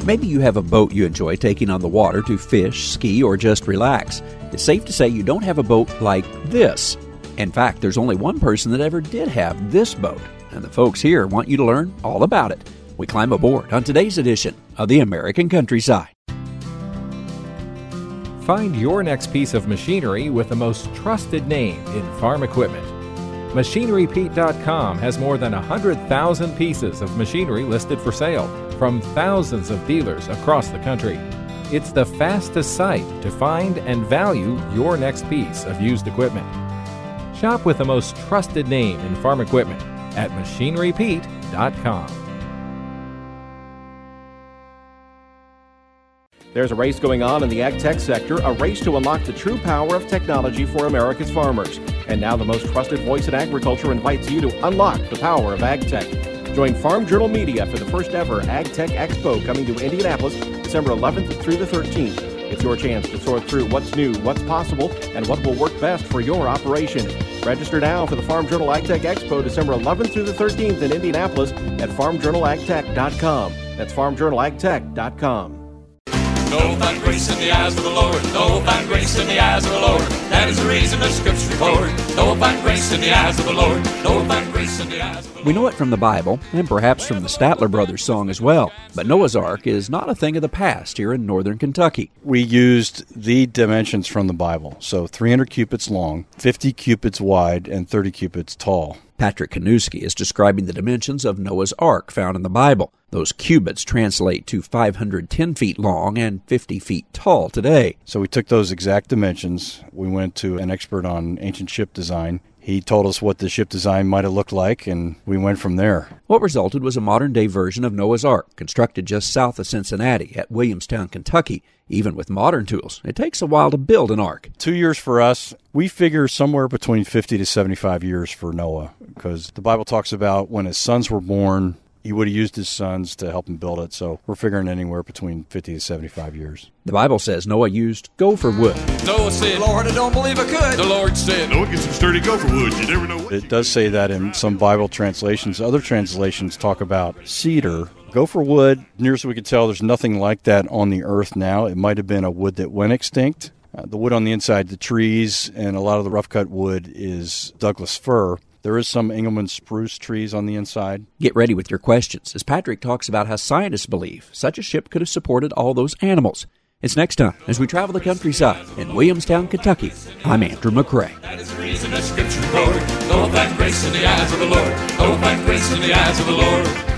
Maybe you have a boat you enjoy taking on the water to fish, ski, or just relax. It's safe to say you don't have a boat like this. In fact, there's only one person that ever did have this boat, and the folks here want you to learn all about it. We climb aboard on today's edition of the American Countryside. Find your next piece of machinery with the most trusted name in farm equipment. MachineryPete.com has more than 100,000 pieces of machinery listed for sale from thousands of dealers across the country. It's the fastest site to find and value your next piece of used equipment. Shop with the most trusted name in farm equipment at MachineryPete.com. There's a race going on in the ag tech sector, a race to unlock the true power of technology for America's farmers. And now the most trusted voice in agriculture invites you to unlock the power of ag tech. Join Farm Journal Media for the first ever Ag Tech Expo coming to Indianapolis December 11th through the 13th. It's your chance to sort through what's new, what's possible, and what will work best for your operation. Register now for the Farm Journal Ag Tech Expo December 11th through the 13th in Indianapolis at farmjournalagtech.com. That's farmjournalagtech.com. No, find grace in the eyes of the Lord. No, find grace in the eyes of the Lord. That is the reason the scriptures record. No, find grace in the eyes of the Lord. No, find grace in the eyes of the Lord. We know it from the Bible, and perhaps from the Statler Brothers song as well. But Noah's Ark is not a thing of the past here in northern Kentucky. We used the dimensions from the Bible. So 300 cubits long, 50 cubits wide, and 30 cubits tall. Patrick Kanuski is describing the dimensions of Noah's Ark found in the Bible. Those cubits translate to 510 feet long and 50 feet tall today. So we took those exact dimensions. We went to an expert on ancient ship design. He told us what the ship design might have looked like, and we went from there. What resulted was a modern-day version of Noah's Ark, constructed just south of Cincinnati at Williamstown, Kentucky. Even with modern tools, it takes a while to build an ark. 2 years for us. We figure somewhere between 50 to 75 years for Noah, because the Bible talks about when his sons were born, he would have used his sons to help him build it, so we're figuring anywhere between 50 to 75 years. The Bible says Noah used gopher wood. Noah said, Lord, I don't believe I could. The Lord said, Noah, get some sturdy gopher wood. You never know what. It does say that in some Bible translations. Other translations talk about cedar. Gopher wood, near as we can tell, there's nothing like that on the earth now. It might have been a wood that went extinct. The wood on the inside, the trees, and a lot of the rough-cut wood is Douglas fir. There is some Engelmann spruce trees on the inside. Get ready with your questions as Patrick talks about how scientists believe such a ship could have supported all those animals. It's next time as we travel the countryside in Williamstown, Kentucky. I'm Andrew McCrae. That is the reason the scripture wrote. No, find grace in the eyes of the Lord. No, find grace in the eyes of the Lord.